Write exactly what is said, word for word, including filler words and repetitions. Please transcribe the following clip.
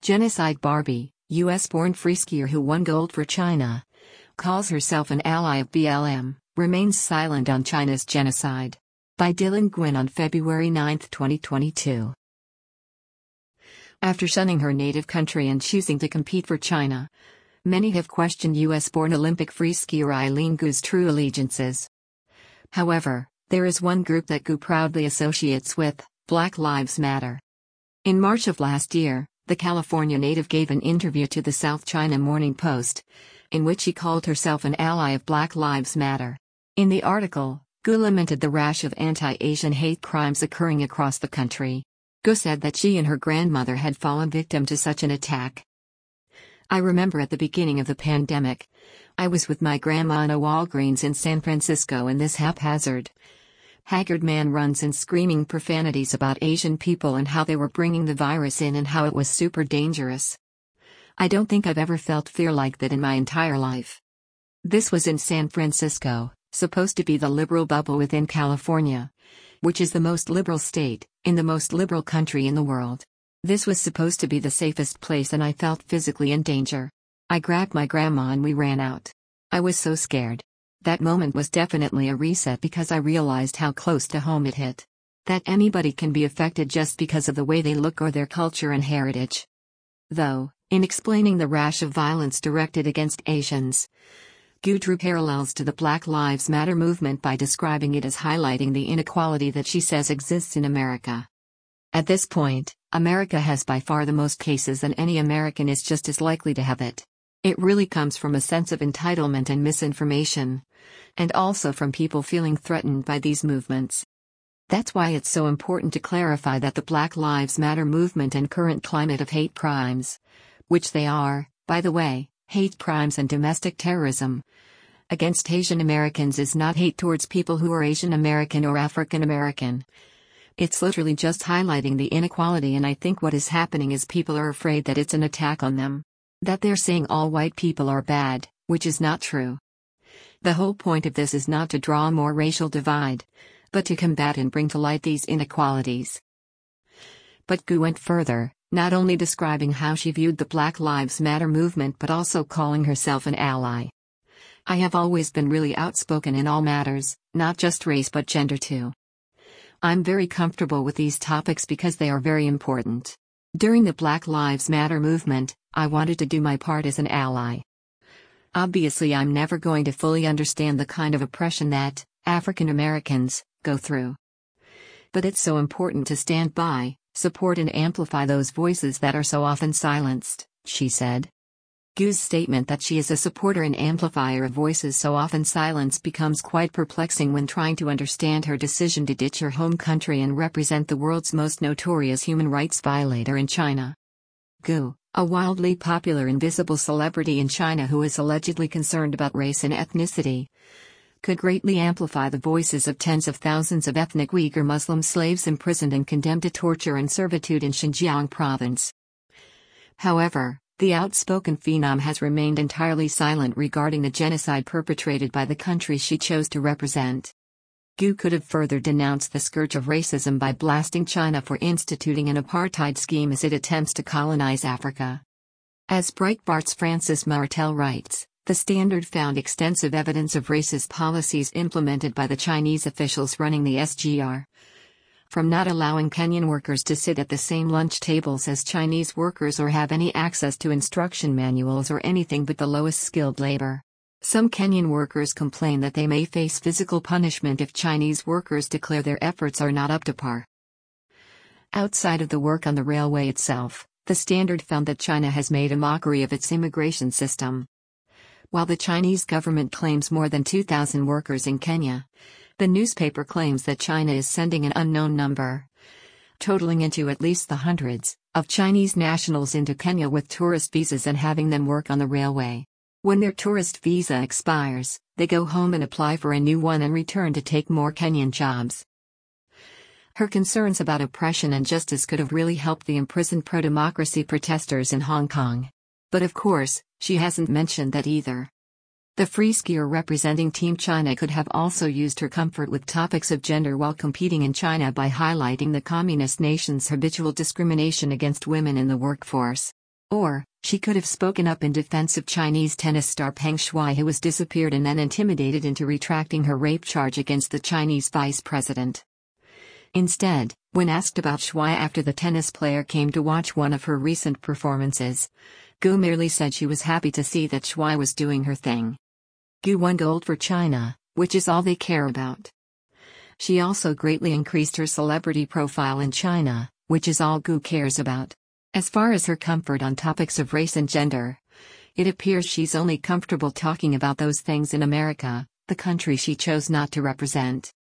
Genocide Barbie, U S-born freeskier who won gold for China, calls herself an ally of B L M, remains silent on China's genocide. By Dylan Gwynn on February ninth, twenty twenty-two. After shunning her native country and choosing to compete for China, many have questioned U S-born Olympic freeskier Eileen Gu's true allegiances. However, there is one group that Gu proudly associates with: Black Lives Matter. In March of last year, the California native gave an interview to the South China Morning Post, in which she called herself an ally of Black Lives Matter. In the article, Gu lamented the rash of anti-Asian hate crimes occurring across the country. Gu said that she and her grandmother had fallen victim to such an attack. "I remember at the beginning of the pandemic, I was with my grandma in a Walgreens in San Francisco and this haphazard, haggard man runs in screaming profanities about Asian people and how they were bringing the virus in and how it was super dangerous. I don't think I've ever felt fear like that in my entire life." This was in San Francisco, supposed to be the liberal bubble within California, which is the most liberal state, in the most liberal country in the world. This was supposed to be the safest place and I felt physically in danger. I grabbed my grandma and we ran out. I was so scared. That moment was definitely a reset because I realized how close to home it hit. That anybody can be affected just because of the way they look or their culture and heritage. Though, in explaining the rash of violence directed against Asians, Gu drew parallels to the Black Lives Matter movement by describing it as highlighting the inequality that she says exists in America. At this point, America has by far the most cases and any American is just as likely to have it. It really comes from a sense of entitlement and misinformation, and also from people feeling threatened by these movements. That's why it's so important to clarify that the Black Lives Matter movement and current climate of hate crimes, which they are, by the way, hate crimes and domestic terrorism against Asian Americans, is not hate towards people who are Asian American or African American. It's literally just highlighting the inequality, and I think what is happening is people are afraid that it's an attack on them. That they're saying all white people are bad, which is not true. The whole point of this is not to draw more racial divide, but to combat and bring to light these inequalities. But Gu went further, not only describing how she viewed the Black Lives Matter movement but also calling herself an ally. "I have always been really outspoken in all matters, not just race but gender too. I'm very comfortable with these topics because they are very important. During the Black Lives Matter movement, I wanted to do my part as an ally. Obviously, I'm never going to fully understand the kind of oppression that African Americans go through. But it's so important to stand by, support and amplify those voices that are so often silenced," she said. Gu's statement that she is a supporter and amplifier of voices so often silenced becomes quite perplexing when trying to understand her decision to ditch her home country and represent the world's most notorious human rights violator in China. Gu, a wildly popular and visible celebrity in China who is allegedly concerned about race and ethnicity, could greatly amplify the voices of tens of thousands of ethnic Uyghur Muslim slaves imprisoned and condemned to torture and servitude in Xinjiang province. However, the outspoken phenom has remained entirely silent regarding the genocide perpetrated by the country she chose to represent. Gu could have further denounced the scourge of racism by blasting China for instituting an apartheid scheme as it attempts to colonize Africa. As Breitbart's Francis Martel writes, the Standard found extensive evidence of racist policies implemented by the Chinese officials running the S G R. From not allowing Kenyan workers to sit at the same lunch tables as Chinese workers or have any access to instruction manuals or anything but the lowest skilled labor. Some Kenyan workers complain that they may face physical punishment if Chinese workers declare their efforts are not up to par. Outside of the work on the railway itself, the Standard found that China has made a mockery of its immigration system. While the Chinese government claims more than two thousand workers in Kenya, the newspaper claims that China is sending an unknown number, totaling into at least the hundreds, of Chinese nationals into Kenya with tourist visas and having them work on the railway. When their tourist visa expires, they go home and apply for a new one and return to take more Kenyan jobs. Her concerns about oppression and justice could have really helped the imprisoned pro-democracy protesters in Hong Kong. But of course, she hasn't mentioned that either. The freeskier representing Team China could have also used her comfort with topics of gender while competing in China by highlighting the communist nation's habitual discrimination against women in the workforce. Or, she could have spoken up in defense of Chinese tennis star Peng Shuai, who was disappeared and then intimidated into retracting her rape charge against the Chinese vice president. Instead, when asked about Shuai after the tennis player came to watch one of her recent performances, Gu merely said she was happy to see that Shuai was doing her thing. Gu won gold for China, which is all they care about. She also greatly increased her celebrity profile in China, which is all Gu cares about. As far as her comfort on topics of race and gender, it appears she's only comfortable talking about those things in America, the country she chose not to represent.